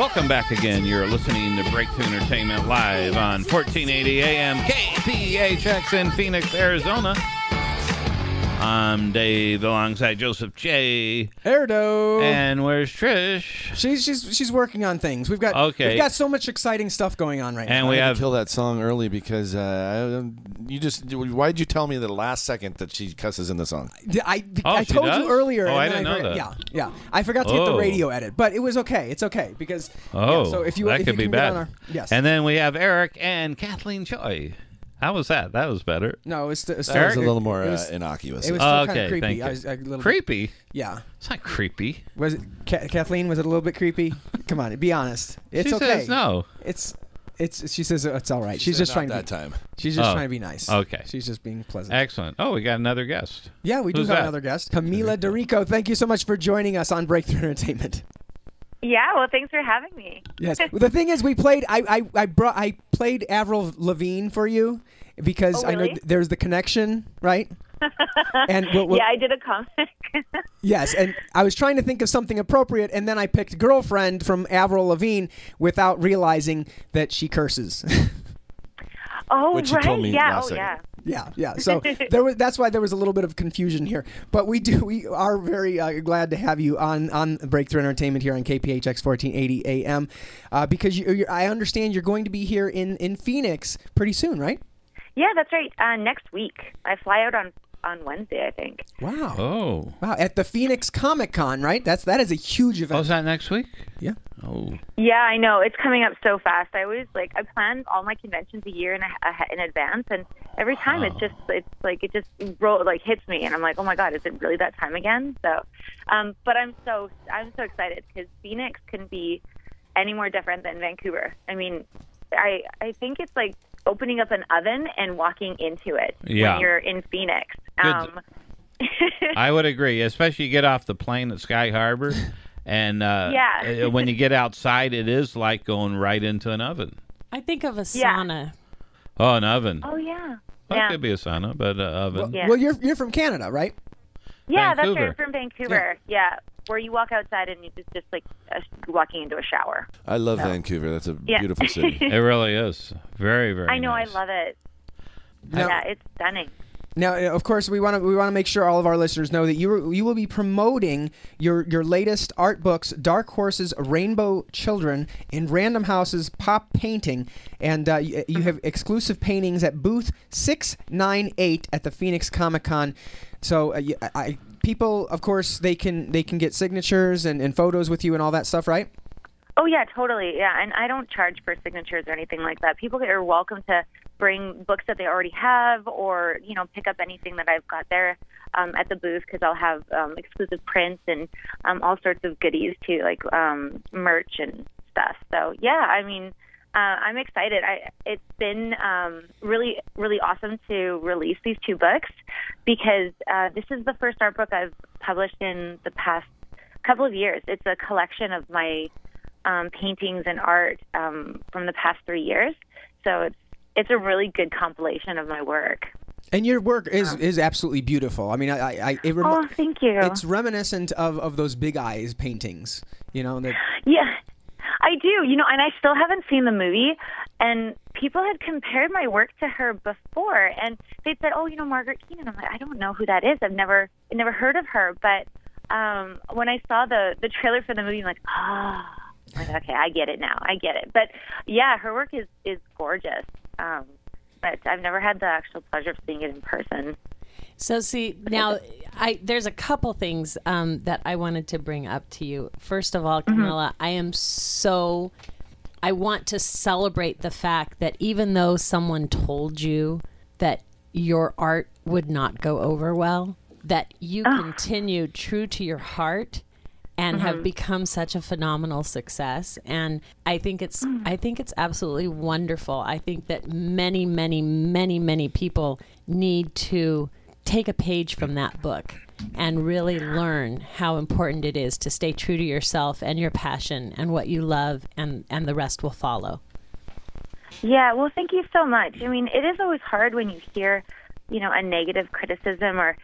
Welcome back again. You're listening to Breakthrough Entertainment live on 1480 AM KPHX in Phoenix, Arizona. I'm Dave alongside Joseph J. Erdo. And where's Trish? She's working on things. We've got so much exciting stuff going on right now. And we had to kill that song early because why'd you tell me the last second that she cusses in the song? I told you earlier. Oh, I didn't know that. Yeah. I forgot to hit the radio edit, but it was okay. It's okay because so if you that could be bad. Yes. And then we have Eric and Kathleen Choi. How was that? That was better. No, that was a little more innocuous. It was still kind of creepy. Thank you. Creepy? Yeah. It's not creepy. Was it Kathleen? Was it a little bit creepy? Come on, be honest. It's okay. She says no. She says it's all right. She's just trying that time. She's just trying to be nice. Okay. She's just being pleasant. Excellent. Oh, we got another guest. Yeah, we do have another guest. Camila Dorico. Thank you so much for joining us on Breakthrough Entertainment. Yeah, well, thanks for having me. Yes. Well, the thing is, we played. I played Avril Lavigne for you because really? I know there's the connection, right? And yeah, I did a comic. Yes, and I was trying to think of something appropriate, and then I picked "Girlfriend" from Avril Lavigne without realizing that she curses. Oh, which right. You told me last second. Yeah. Yeah. So that's why there was a little bit of confusion here. But we are very glad to have you on Breakthrough Entertainment here on KPHX 1480 AM because I understand you're going to be here in Phoenix pretty soon, right? Yeah, that's right. Next week. I fly out on Wednesday, I think. Wow. Oh. Wow. At the Phoenix Comic Con, right? That is a huge event. Oh, is that next week? Yeah. Oh. Yeah, I know. It's coming up so fast. I plan all my conventions a year in advance, and every time it just hits me, and I'm like, oh my God, is it really that time again? So, but I'm so excited because Phoenix couldn't be any more different than Vancouver. I mean, I think it's like opening up an oven and walking into it when you're in Phoenix. I would agree, especially you get off the plane at Sky Harbor. And when you get outside, it is like going right into an oven. I think of a sauna. Oh, an oven. Oh, yeah. That could be a sauna, but an oven. Well, you're from Canada, right? Yeah, Vancouver. That's right. I'm from Vancouver. Yeah. Where you walk outside and it's just like walking into a shower. I love Vancouver. That's a beautiful city. It really is. Very, very I know. nice. I love it. Yeah, it's stunning. Now, of course, we want to make sure all of our listeners know that you will be promoting your latest art books, Dark Horse's Rainbow Children and Random House's Pop Painting, and you have exclusive paintings at booth 698 at the Phoenix Comic Con. So, people, of course, they can get signatures and photos with you and all that stuff, right? Oh yeah, totally. Yeah, and I don't charge for signatures or anything like that. People are welcome to bring books that they already have, or pick up anything that I've got there at the booth, because I'll have exclusive prints and all sorts of goodies too, like merch and stuff. So yeah, I mean, I'm excited. It's been really, really awesome to release these two books because this is the first art book I've published in the past couple of years. It's a collection of my paintings and art from the past 3 years. So it's a really good compilation of my work. And your work is absolutely beautiful. I mean, thank you. It's reminiscent of those Big Eyes paintings, Yeah, I do. And I still haven't seen the movie. And people had compared my work to her before, and they said, "Oh, Margaret Keenan." I'm like, I don't know who that is. I've never heard of her. But when I saw the trailer for the movie, I'm like, like, okay, I get it now. I get it. But yeah, her work is gorgeous. But I've never had the actual pleasure of seeing it in person. So see, now there's a couple things that I wanted to bring up to you. First of all, Camilla, I want to celebrate the fact that even though someone told you that your art would not go over well, that you continued true to your heart and have become such a phenomenal success. And I think it's absolutely wonderful. I think that many, many, many, many people need to take a page from that book and really learn how important it is to stay true to yourself and your passion and what you love, and the rest will follow. Yeah, well, thank you so much. I mean, it is always hard when you hear, a negative criticism or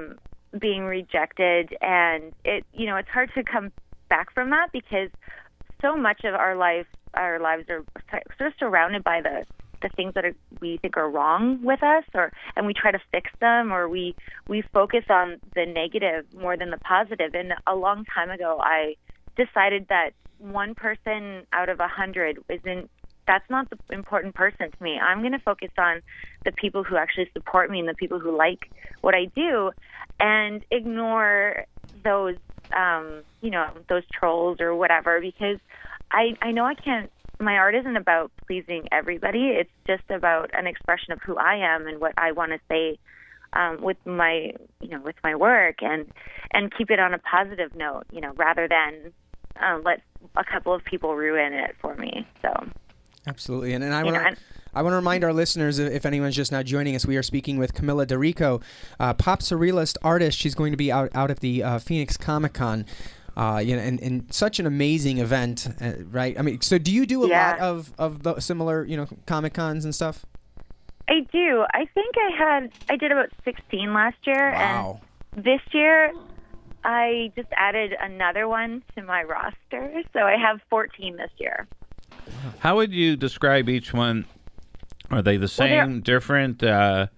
being rejected, and it's hard to come back from that, because so much of our lives are sort of surrounded by the things that we think are wrong with us, and we try to fix them, or we focus on the negative more than the positive. And a long time ago, I decided that one person out of 100 that's not the important person to me. I'm going to focus on the people who actually support me and the people who like what I do, and ignore those, those trolls or whatever, because I know I can't. My art isn't about pleasing everybody. It's just about an expression of who I am and what I want to say with my work, and keep it on a positive note, rather than let a couple of people ruin it for me. So. Absolutely, and I want to remind our listeners, if anyone's just now joining us, we are speaking with Camilla D'Errico, pop surrealist artist. She's going to be out at the Phoenix Comic-Con. And such an amazing event, right? I mean, so do you do a lot of the similar, Comic Cons and stuff? I do. I think I did about 16 last year. Wow. And this year, I just added another one to my roster, so I have 14 this year. How would you describe each one? Are they the same, different? No,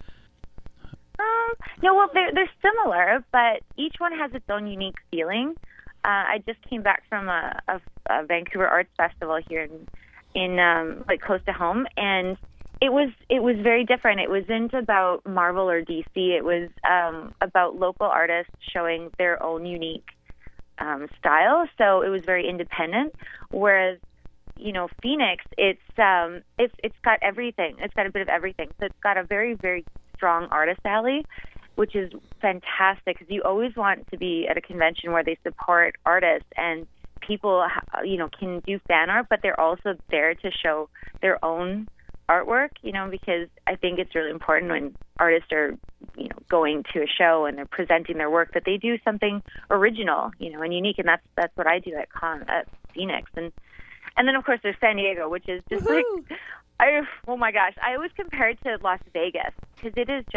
well, they're similar, but each one has its own unique feeling. I just came back from a Vancouver Arts Festival here in like close to home, and it was very different. It wasn't about Marvel or DC. It was about local artists showing their own unique style. So it was very independent. Whereas Phoenix, it's got everything. It's got a bit of everything. So it's got a very, very strong artist alley, which is fantastic, because you always want to be at a convention where they support artists, and people, can do fan art, but they're also there to show their own artwork, because I think it's really important when artists are, going to a show and they're presenting their work, that they do something original, and unique, and that's what I do at Phoenix. And then, of course, there's San Diego, which is just oh my gosh, I always compare it to Las Vegas, because it is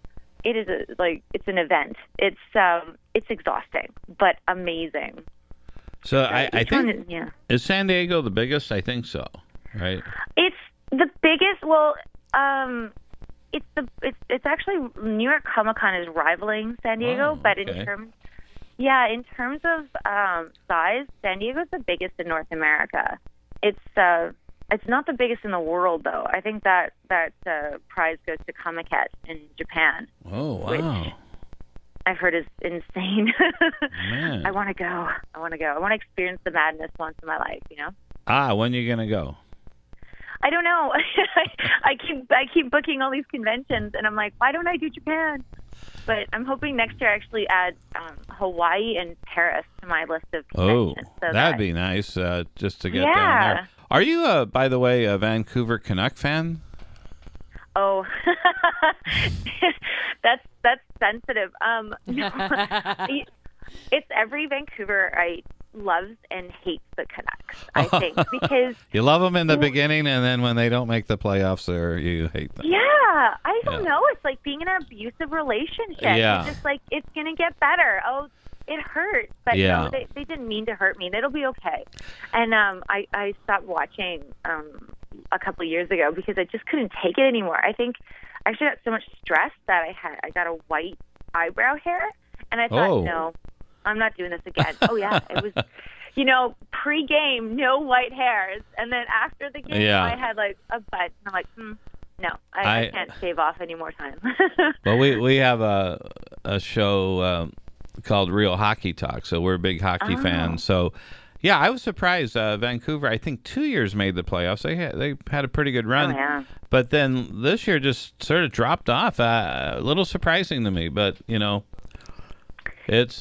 it's an event. It's exhausting, but amazing. So I think, is San Diego the biggest? I think so, right? It's the biggest. Well, it's actually New York Comic Con is rivaling San Diego, but in terms of size, San Diego's the biggest in North America. It's not the biggest in the world, though. I think that prize goes to Comiket in Japan. Oh, wow. Which I've heard is insane. Man. I want to go. I want to experience the madness once in my life, When are you going to go? I don't know. I keep booking all these conventions, and I'm like, why don't I do Japan? But I'm hoping next year I actually add Hawaii and Paris to my list of conventions. Oh, that'd be nice, just to get down there. Are you, by the way, a Vancouver Canuck fan? Oh, that's sensitive. It's every Vancouverite loves and hates the Canucks, I think, because you love them in the beginning, and then when they don't make the playoffs, you hate them. Yeah, I don't know. It's like being in an abusive relationship. Yeah. It's just like, it's gonna get better. Oh, it hurts, but no, they didn't mean to hurt me. It'll be okay. And I stopped watching a couple of years ago because I just couldn't take it anymore. I think I actually got so much stress that I got a white eyebrow hair, and I thought, no, I'm not doing this again. Oh yeah, it was, pre-game, no white hairs, and then after the game, I had like a butt. And I'm like, no, I can't shave off any more time. Well, we have a show called Real Hockey Talk, so we're big hockey fans. So, yeah, I was surprised. Vancouver, I think 2 years made the playoffs. They had a pretty good run, but then this year just sort of dropped off. A little surprising to me, but it's.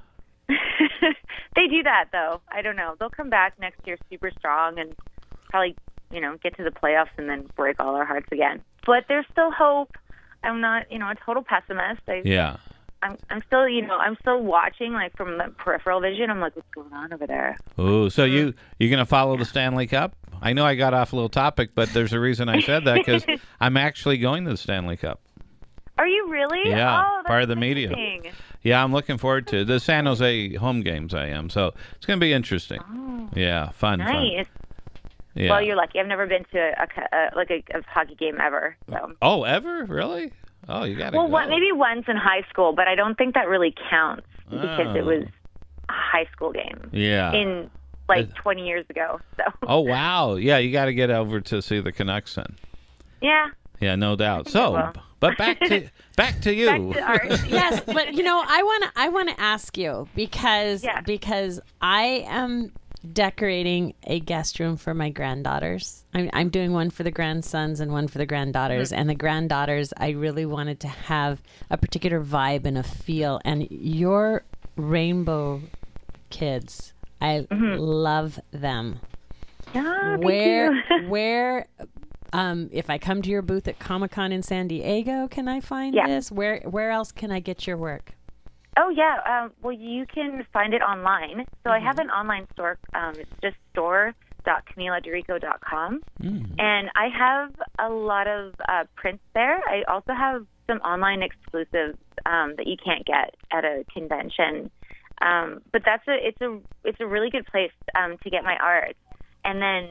They do that though. I don't know. They'll come back next year super strong and probably get to the playoffs and then break all our hearts again. But there's still hope. I'm not a total pessimist. I'm still, I'm still watching, like, from the peripheral vision. I'm like, what's going on over there? Oh, so you're going to follow the Stanley Cup? I know I got off a little topic, but there's a reason I said that, because I'm actually going to the Stanley Cup. Are you really? Yeah, oh, that's part of the media. Yeah, I'm looking forward to the San Jose home games. I am, so it's going to be interesting. Oh, yeah, fun. nice. Yeah. Well, you're lucky. I've never been to a hockey game ever. So. Oh, ever? Really? Oh, you got to go. Well, maybe once in high school, but I don't think that really counts because it was a high school game. Yeah. In 20 years ago. So. Oh, wow. Yeah, you got to get over to see the Canucks then. Yeah. Yeah, no doubt. So, but back to you. Back to art. Yes, but I want to ask you because I am decorating a guest room for my granddaughters. I'm doing one for the grandsons and one for the granddaughters. And the granddaughters, I really wanted to have a particular vibe and a feel. And your rainbow kids, I love them. Oh, Where if I come to your booth at Comic-Con in San Diego, can I find this? Where else can I get your work? Oh, yeah. Well, you can find it online. So I have an online store. It's just store.camiladorico.com. And I have a lot of prints there. I also have some online exclusives that you can't get at a convention. But it's a really good place to get my art. And then,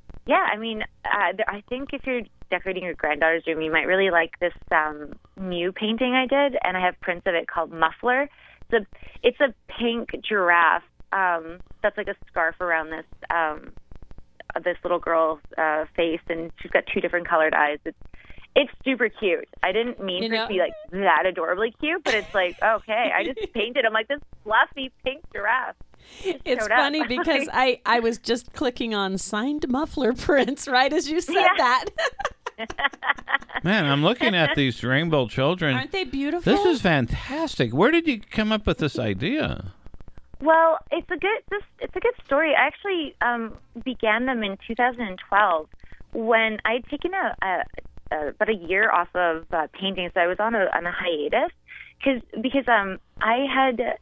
I think if you're decorating your granddaughter's room, you might really like this new painting I did, and I have prints of it called Muffler. It's a pink giraffe that's like a scarf around this little girl's face, and she's got two different colored eyes. It's super cute. I didn't mean for it to be like that adorably cute, but it's like, okay, I just painted. I'm like this fluffy pink giraffe. It's funny because I was just clicking on signed muffler prints right as you said that. Man, I'm looking at these rainbow children. Aren't they beautiful? This is fantastic. Where did you come up with this idea? Well, it's a good story. I actually began them in 2012 when I'd taken about a year off of painting, so I was on a hiatus because I had.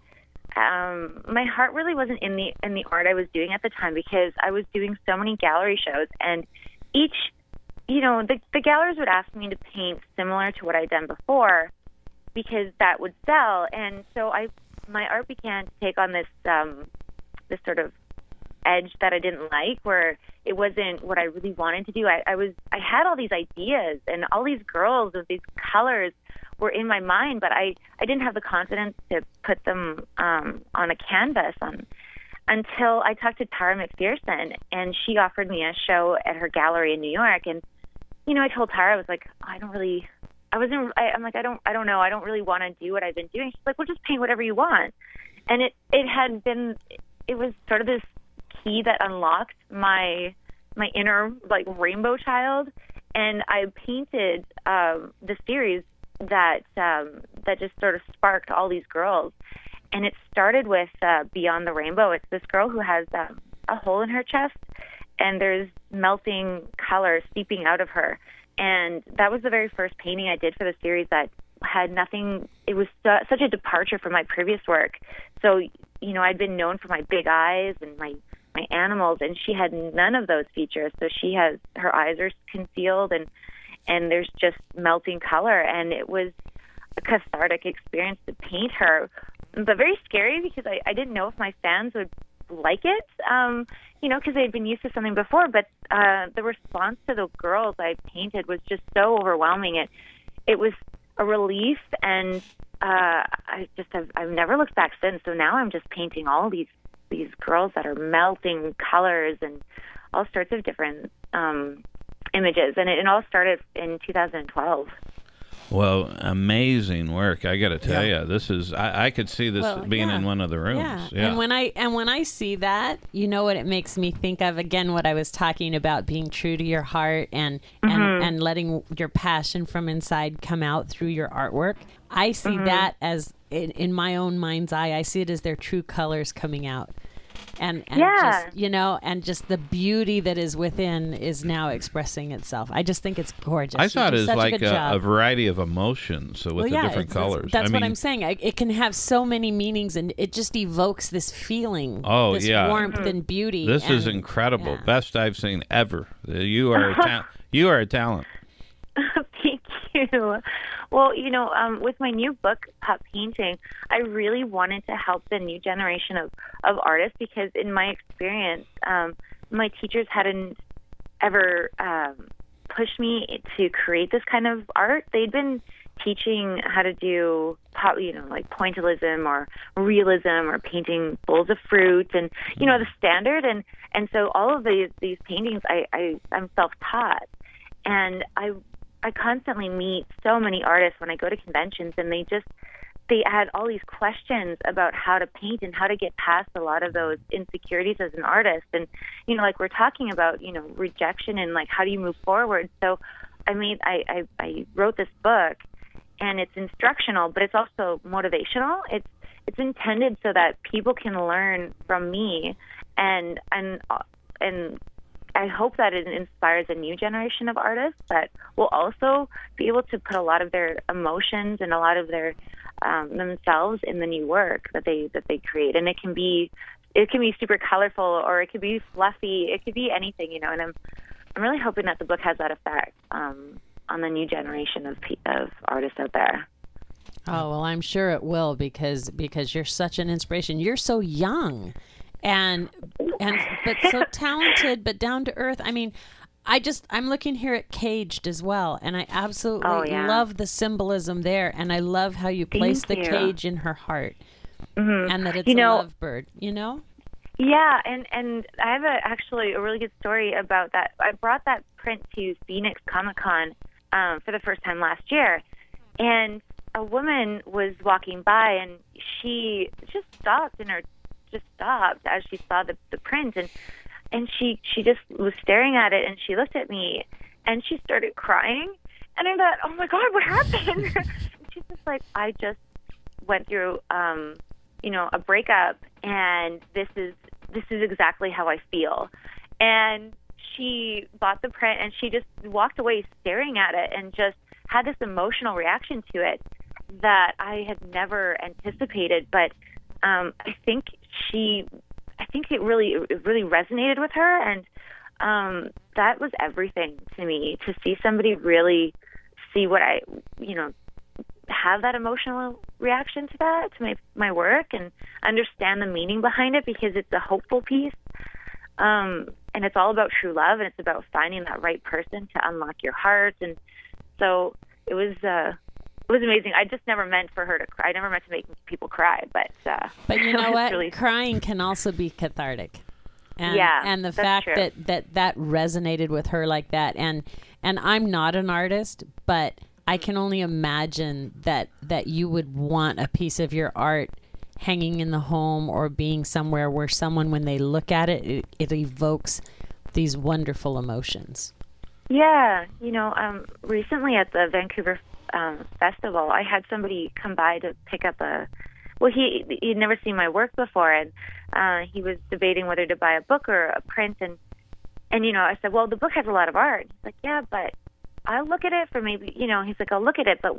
My heart really wasn't in the art I was doing at the time because I was doing so many gallery shows, and each, the galleries would ask me to paint similar to what I'd done before because that would sell, and so my art began to take on this sort of edge that I didn't like, where it wasn't what I really wanted to do. I had all these ideas and all these girls with these colors were in my mind, but I didn't have the confidence to put them on a canvas until I talked to Tara McPherson, and she offered me a show at her gallery in New York. And I told Tara, I was like, I'm like, I don't know, I don't really want to do what I've been doing. She's like, well, just paint whatever you want. And it was sort of this key that unlocked my inner like rainbow child, and I painted the series that just sort of sparked all these girls. And it started with Beyond the Rainbow. It's this girl who has a hole in her chest, and there's melting color seeping out of her. And that was the very first painting I did for the series that had nothing. It was such a departure from my previous work. So, I'd been known for my big eyes and my animals, and she had none of those features. So her eyes are concealed, and there's just melting color, and it was a cathartic experience to paint her, but very scary because I didn't know if my fans would like it, because they'd been used to something before, but the response to the girls I painted was just so overwhelming. It was a relief, and I've never looked back since. So now I'm just painting all these girls that are melting colors and all sorts of different images, and it all started in 2012. Well, amazing work! I got to tell you, this is. I could see this being in one of the rooms. Yeah. And when I see that, what it makes me think of, again, what I was talking about, being true to your heart and letting your passion from inside come out through your artwork. I see that as in my own mind's eye. I see it as their true colors coming out. And just, and just the beauty that is within is now expressing itself. I just think it's gorgeous. I saw it as like a variety of emotions with the different colors. That's what I'm saying. It can have so many meanings, and it just evokes this feeling, this warmth and beauty. This is incredible. Yeah. Best I've seen ever. You are a talent. Thank you. Well, with my new book, Pop Painting, I really wanted to help the new generation of artists because in my experience, my teachers hadn't ever pushed me to create this kind of art. They'd been teaching how to do pop, like pointillism or realism or painting bowls of fruit and, the standard. And so all of these paintings, I'm self-taught. And I constantly meet so many artists when I go to conventions, and they add all these questions about how to paint and how to get past a lot of those insecurities as an artist. And, like we're talking about, rejection and like how do you move forward. So I wrote this book, and it's instructional, but it's also motivational. It's intended so that people can learn from me, and I hope that it inspires a new generation of artists that will also be able to put a lot of their emotions and a lot of their themselves in the new work that they create. And it can be super colorful, or it could be fluffy. It could be anything, And I'm really hoping that the book has that effect on the new generation of artists out there. Oh, well, I'm sure it will because you're such an inspiration. You're so young. And but so talented, but down to earth. I'm looking here at Caged as well, and I absolutely love the symbolism there, and I love how you place the cage in her heart, and that it's a lovebird. Yeah, and I have actually a really good story about that. I brought that print to Phoenix Comic-Con for the first time last year, and a woman was walking by, and she just stopped as she saw the print, and she just was staring at it, and she looked at me, and she started crying, and I thought, oh my God, what happened? And she's just like, I just went through a breakup, and this is exactly how I feel. And she bought the print, and she just walked away staring at it and just had this emotional reaction to it that I had never anticipated. But I think it really resonated with her, and that was everything to me, to see somebody really see what I, have that emotional reaction to that, to my work, and understand the meaning behind it, because it's a hopeful piece. And it's all about true love, and it's about finding that right person to unlock your heart. And so it was amazing. I just never meant for her to cry. I never meant to make people cry, but you know what? Really... Crying can also be cathartic. And the fact that resonated with her like that. And I'm not an artist, but I can only imagine that you would want a piece of your art hanging in the home or being somewhere where someone, when they look at it, it evokes these wonderful emotions. Yeah. Recently at the Vancouver festival, I had somebody come by to pick up he'd never seen my work before, and he was debating whether to buy a book or a print, and I said, well, the book has a lot of art. He's like, yeah, but I'll look at it for maybe, he's like, I'll look at it, but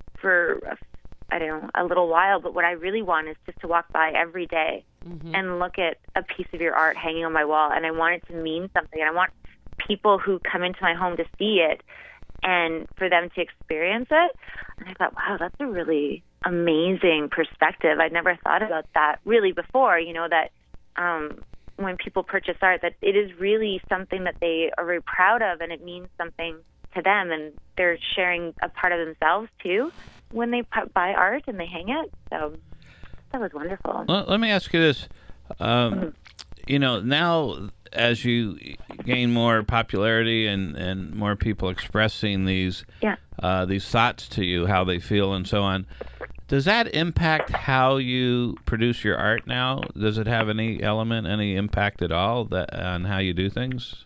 a little while, but what I really want is just to walk by every day and look at a piece of your art hanging on my wall, and I want it to mean something, and I want people who come into my home to see it and for them to experience it. And I thought, wow, that's a really amazing perspective. I'd never thought about that really before, that when people purchase art, that it is really something that they are very proud of, and it means something to them, and they're sharing a part of themselves too when they buy art and they hang it. So that was wonderful. Well, let me ask you this. Now as you gain more popularity and more people expressing these thoughts to you, how they feel and so on, does that impact how you produce your art now? Does it have any impact at all on how you do things?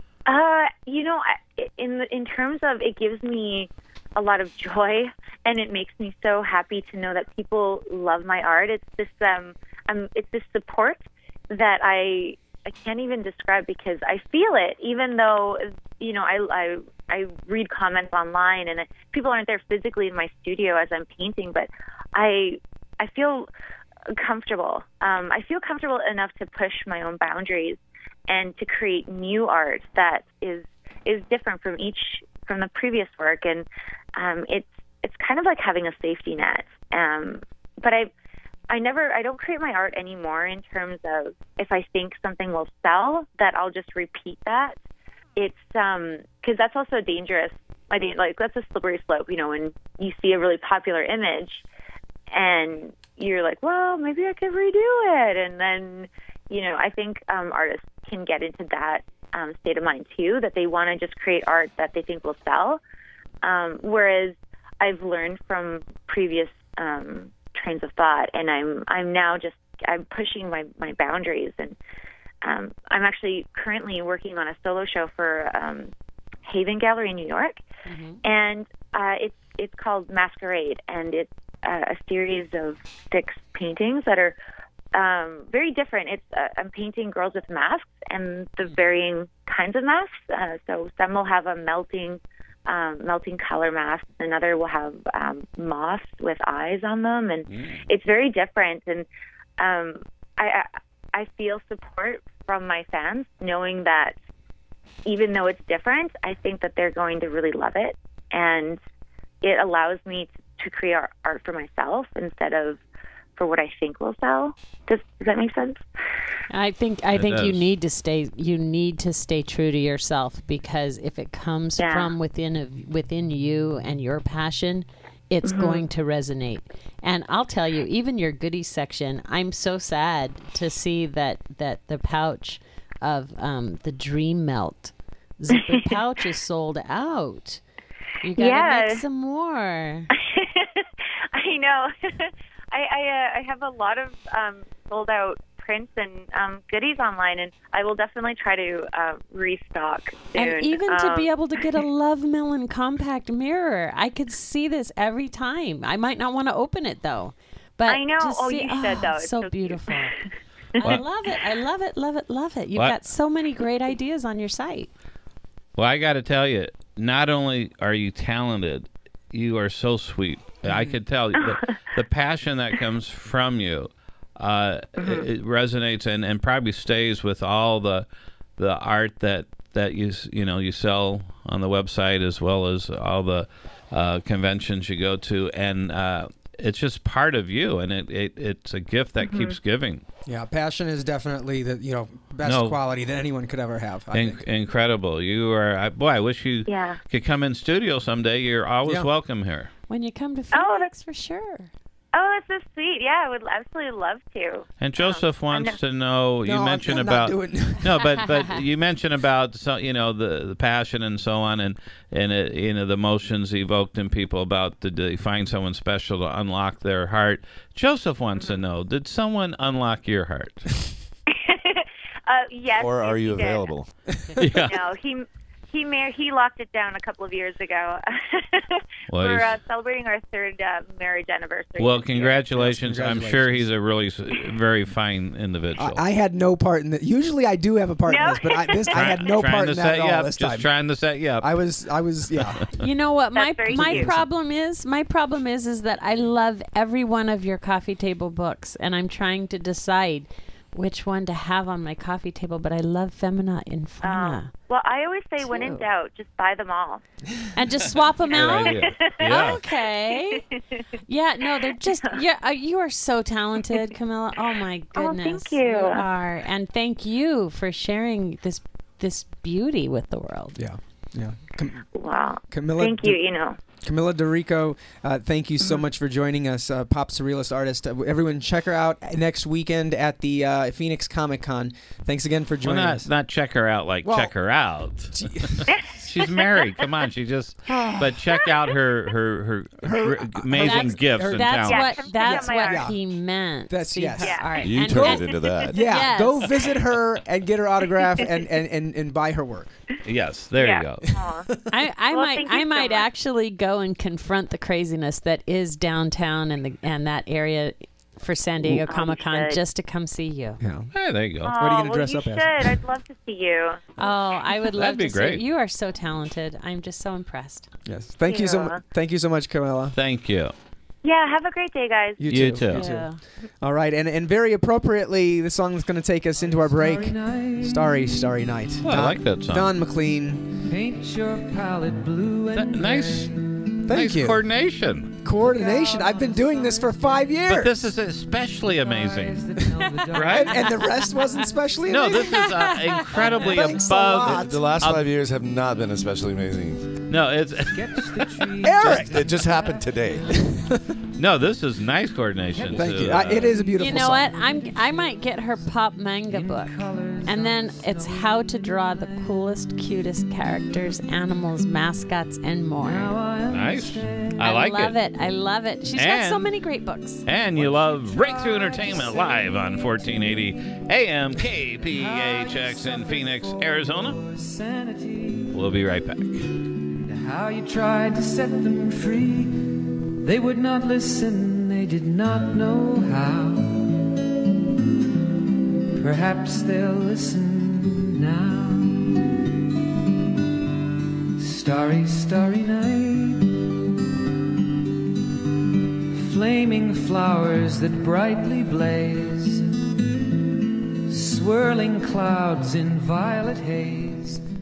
In terms of, it gives me a lot of joy, and it makes me so happy to know that people love my art. It's this support that I can't even describe, because I feel it, even though I read comments online, and people aren't there physically in my studio as I'm painting, but I feel comfortable. I feel comfortable enough to push my own boundaries and to create new art that is different from the previous work, and kind of like having a safety net. But I don't create my art anymore in terms of if I think something will sell, that I'll just repeat that. It's because that's also dangerous. Like that's a slippery slope, you know, when you see a really popular image and you're like, well, maybe I could redo it. And then, you know, I think artists can get into that state of mind too, that they want to just create art that they think will sell. Whereas I've learned from previous trains of thought, and I'm now I'm pushing my boundaries, and I'm actually currently working on a solo show for Haven Gallery in New York, and it's called Masquerade, and it's a series of 6 paintings that are very different. I'm painting girls with masks and the varying kinds of masks. So some will have a melting color mask. Another will have moths with eyes on them, and it's very different. And I feel support from my fans, knowing that even though it's different, I think that they're going to really love it, and it allows me to create art for myself instead of for what I think will sell. Does that make sense? I think you need to stay true to yourself, because if it comes from within you and your passion, it's going to resonate. And I'll tell you, even your goodies section, I'm so sad to see that the pouch of the Dream Melt zipper pouch is sold out. You gotta make some more. I know. I have a lot of sold out prints and goodies online, and I will definitely try to restock soon. And even to be able to get a Love Melon compact mirror, I could see this every time. I might not want to open it though, but I know. You should though. It's so beautiful. I love it. I love it. Love it. Love it. You've got so many great ideas on your site. Well, I got to tell you, not only are you talented, you are so sweet. I could tell the passion that comes from you. It resonates and probably stays with all the art that you sell on the website, as well as all the conventions you go to, and it's just part of you, and it's a gift that keeps giving. Yeah, passion is definitely the best quality that anyone could ever have. Incredible. You are, I wish you could come in studio someday. You're always welcome here. When you come to Phoenix, for sure. Oh, that's so sweet. Yeah, I would absolutely love to. And Joseph wants to know, you mentioned about but you mentioned about the passion and so on, and the emotions evoked in people about did they find someone special to unlock their heart. Joseph wants to know, did someone unlock your heart? Yes. Or are you available? No, he locked it down a couple of years ago. We're celebrating our 3rd marriage anniversary. Well, congratulations. I'm sure he's a really very fine individual. I had no part in that. Usually I do have a part in this, but I had no part in that at all this time. Just trying to set you up. I was, yeah. You know what? My problem is that I love every one of your coffee table books, and I'm trying to decide which one to have on my coffee table, but I love Femina Infana. Well, I always say when in doubt, just buy them all. And just swap them out? Yeah. Okay. Yeah, no, they're just, you are so talented, Camilla. Oh, my goodness. Oh, thank you. You are. And thank you for sharing this beauty with the world. Yeah. Wow. Camilla, thank you, Camilla D'Errico, thank you so much for joining us, pop surrealist artist. Everyone, check her out next weekend at the Phoenix Comic Con. Thanks again for joining us. Not check her out check her out. She's married. Come on, but check out her amazing gifts and talents. That's what he meant. That's art. You turned it into that. Yeah, yes. Go visit her and get her autograph and buy her work. Yes, there you go. I might actually go and confront the craziness that is downtown and that area for San Diego Comic-Con just to come see you. Yeah. Hey, there you go. What are you going to dress up as? I'd love to see you. Oh, I would love That'd be to great. see you. You are so talented. I'm just so impressed. Yes. Thank you so much. Thank you so much, Camilla. Thank you. Yeah, have a great day, guys. You too. Yeah. All right, and very appropriately, the song that's going to take us into our break, Starry, Starry Night. Oh, I like that song. Don McLean. Paint your palette blue and Nice Thank nice you. coordination. Coordination. I've been doing this for 5 years. But this is especially amazing, right? and the rest wasn't especially No, amazing? this is incredibly Thanks a above. lot. The last 5 years have not been especially amazing. No, it's Eric. It just happened today. no. This is nice coordination. Thank too. you. It is a beautiful You know song. what? I might get her pop manga book, and then it's how to draw the coolest, cutest characters, animals, mascots, and more. Nice. I like love it. I love it. She's got so And- many great books. And you love Breakthrough Entertainment live on 1480 AM KPHX in Phoenix, Arizona. We'll be right back. How you tried to set them free. They would not listen, they did not know how. Perhaps they'll listen now. Starry, starry night. Flaming flowers that brightly blaze. Swirling clouds in violet haze.